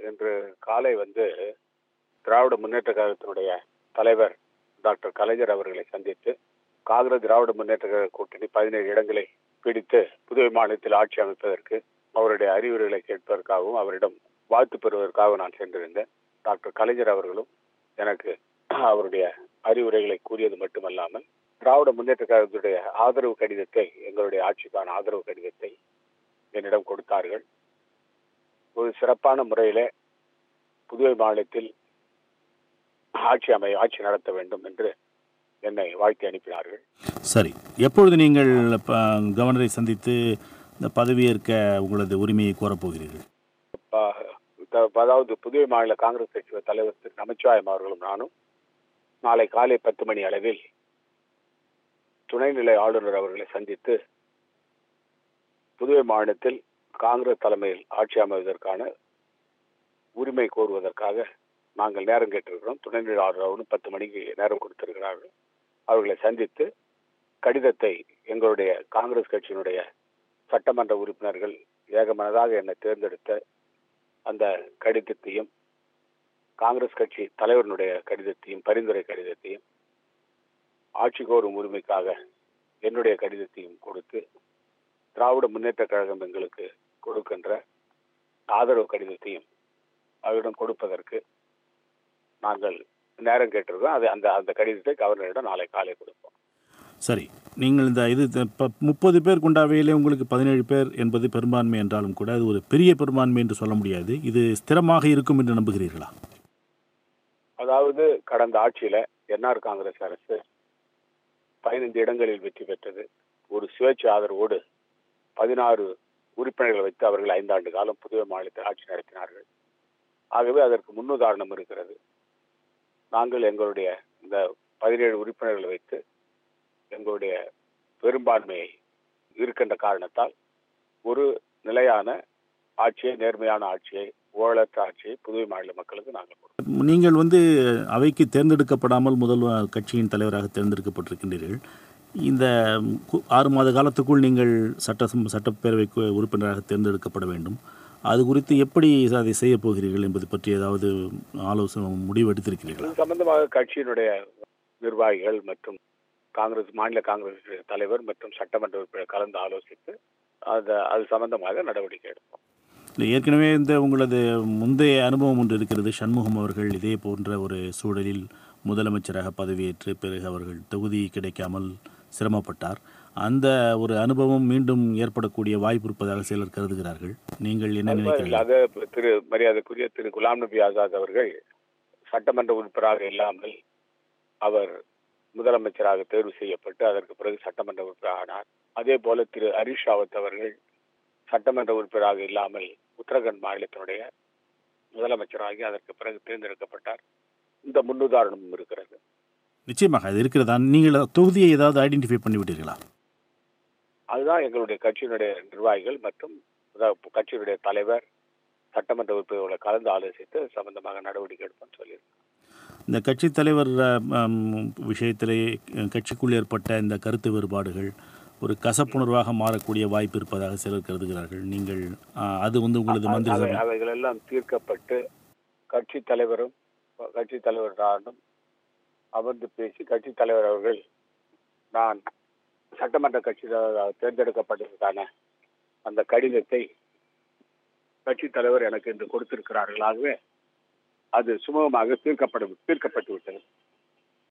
இன்று காலை திராவிட முன்னேற்ற கழகத்தினுடைய தலைவர் டாக்டர் கலைஞர் அவர்களை சந்தித்து காங்கிரஸ் திராவிட முன்னேற்ற கழக கூட்டணி 17 இடங்களை பிடித்து புதுவை மாநிலத்தில் ஆட்சி அமைப்பதற்கு அவருடைய அறிவுரைகளை கேட்பதற்காகவும் அவரிடம் வாழ்த்து பெறுவதற்காக நான் சென்றிருந்தேன். டாக்டர் கலைஞர் அவர்களும் எனக்கு அவருடைய அறிவுரைகளை கூறியது மட்டுமல்லாமல் திராவிட முன்னேற்ற கழகத்துடைய ஆதரவு கடிதத்தை, எங்களுடைய ஆட்சிக்கான ஆதரவு கடிதத்தை என்னிடம் கொடுத்தார்கள். ஒரு சிறப்பான முறையிலே புதுவை மாநிலத்தில் ஆட்சி நடத்த வேண்டும் என்று என்னை வாழ்த்தி அனுப்பினார்கள். சரி, எப்பொழுது நீங்கள் கவர்னரை சந்தித்து இந்த பதவியேற்க உங்களது உரிமையை கோரப்போகிறீர்கள்? அதாவது புதுவை மாநில காங்கிரஸ் கட்சி தலைவர் திரு நமச்சிவாயம் அவர்களும் நானும் நாளை காலை 10 மணி அளவில் துணைநிலை ஆளுநர் அவர்களை சந்தித்து புதுவை மாநிலத்தில் காங்கிரஸ் தலைமையில் ஆட்சி அமைவதற்கான உரிமை கோருவதற்காக நாங்கள் நேரம் கேட்டிருக்கிறோம். துணைநிலை ஆளுநர் 10 மணிக்கு நேரம் கொடுத்திருக்கிறார்கள். அவர்களை சந்தித்து கடிதத்தை எங்களுடைய காங்கிரஸ் கட்சியினுடைய சட்டமன்ற உறுப்பினர்கள் ஏகமனதாக என்னை தேர்ந்தெடுத்த அந்த கடிதத்தையும், காங்கிரஸ் கட்சி தலைவருடைய கடிதத்தையும், பரிந்துரை கடிதத்தையும், ஆட்சி கோரும் உரிமைக்காக என்னுடைய கடிதத்தையும் கொடுத்து திராவிட முன்னேற்ற கழகம் எங்களுக்கு கொடுக்கின்ற ஆதரவு கடிதத்தையும் அவரிடம் கொடுப்பதற்கு நாங்கள் நேரம் கேட்டிருக்கோம். அந்த கடிதத்தை கவர்னரிடம் நாளை காலை கொடுப்போம். சரி, நீங்கள் இந்த 30 பேர் கொண்ட அவையிலே உங்களுக்கு 17 பேர் என்பது பெரும்பான்மை என்றாலும் கூட அது ஒரு பெரிய பெரும்பான்மை என்று சொல்ல முடியாது. இது ஸ்திரமாக இருக்கும் என்று நம்புகிறீர்களா? அதாவது கடந்த ஆட்சியில என்ஆர் காங்கிரஸ் அரசு 15 இடங்களில் வெற்றி பெற்றது. ஒரு சுயேட்சை ஆதரவோடு 16 உறுப்பினர்களை வைத்து அவர்கள் 5 ஆண்டு காலம் புதுவை மாநிலத்தில் ஆட்சி நடத்தினார்கள். ஆகவே அதற்கு முன்னுதாரணம் இருக்கிறது. நாங்கள் எங்களுடைய இந்த 17 உறுப்பினர்களை வைத்து எங்களுடைய பெரும்பான்மையை இருக்கின்ற காரணத்தால் ஒரு நிலையான ஆட்சியை, நேர்மையான ஆட்சியை, ஊழலற்ற ஆட்சியை புதுவை மாநில மக்களுக்கு நாங்கள் கொடுக்கிறோம். நீங்கள் அவைக்கு தேர்ந்தெடுக்கப்படாமல் முதல் கட்சியின் தலைவராக தேர்ந்தெடுக்கப்பட்டிருக்கின்றீர்கள். இந்த 6 மாத காலத்துக்குள் நீங்கள் சட்டப்பேரவைக்கு உறுப்பினராக தேர்ந்தெடுக்கப்பட வேண்டும். அது குறித்து எப்படி அதை செய்ய போகிறீர்கள் என்பது பற்றி ஏதாவது ஆலோசனை முடிவு எடுத்திருக்கிறீர்கள்? இது சம்பந்தமாக கட்சியினுடைய நிர்வாகிகள் மற்றும் மாநில காங்கிரஸ் தலைவர் மற்றும் சட்டமன்ற உறுப்பினர் கலந்து ஆலோசித்து அது சம்பந்தமாக நடவடிக்கை எடுப்போம். ஏற்கனவே உங்களது முந்தைய அனுபவம் ஒன்று இருக்கிறது. சண்முகம் அவர்கள் இதே போன்ற ஒரு சூழலில் முதலமைச்சராக பதவியேற்று பிறகு அவர்கள் தொகுதி கிடைக்காமல் சிரமப்பட்டார். அந்த ஒரு அனுபவம் மீண்டும் ஏற்படக்கூடிய வாய்ப்பு இருப்பதாக சிலர் கருதுகிறார்கள். நீங்கள் என்ன நினைக்கிறீர்கள்? மரியாதைக்குரிய திரு குலாம் நபி ஆசாத் அவர்கள் சட்டமன்ற உறுப்பினராக இல்லாமல் அவர் முதலமைச்சராக தேர்வு செய்யப்பட்டு அதற்கு பிறகு சட்டமன்ற உறுப்பினர் ஆனார். அதே போல திரு ஹரீஷ் ராவத் அவர்கள் சட்டமன்ற உறுப்பினராக இல்லாமல் உத்தரகண்ட் மாநிலத்தினுடைய முதலமைச்சராகி அதற்கு பிறகு தேர்ந்தெடுக்கப்பட்டார். இந்த முன்னுதாரணமும் இருக்கிறது. நிச்சயமாக அது இருக்கிறதா? நீங்கள் தொகுதியை ஏதாவது ஐடென்டிஃபை பண்ணிவிட்டீர்களா? அதுதான் எங்களுடைய கட்சியினுடைய நிர்வாகிகள் மற்றும் கட்சியினுடைய தலைவர் சட்டமன்ற உறுப்பினர்களை கலந்து ஆலோசித்து சம்பந்தமாக நடவடிக்கை எடுப்போம்னு சொல்லியிருக்கோம். இந்த கட்சி தலைவர் விஷயத்திலே கட்சிக்குள் ஏற்பட்ட இந்த கருத்து வேறுபாடுகள் ஒரு கசப்புணர்வாக மாறக்கூடிய வாய்ப்பு இருப்பதாக சிலர் கருதுகிறார்கள். நீங்கள் அது உங்களது மந்திரி சபை அவைகள் எல்லாம் தீர்க்கப்பட்டு கட்சி தலைவரிடம் அமர்ந்து பேசி கட்சி தலைவர் அவர்கள் நான் சட்டமன்ற கட்சியாக தேர்ந்தெடுக்கப்பட்டதற்கான அந்த கடிதத்தை கட்சி தலைவர் எனக்கு இன்று கொடுத்திருக்கிறார்கள். ஆகவே அது சுமூகமாக தீர்க்கப்பட்டு விட்டது.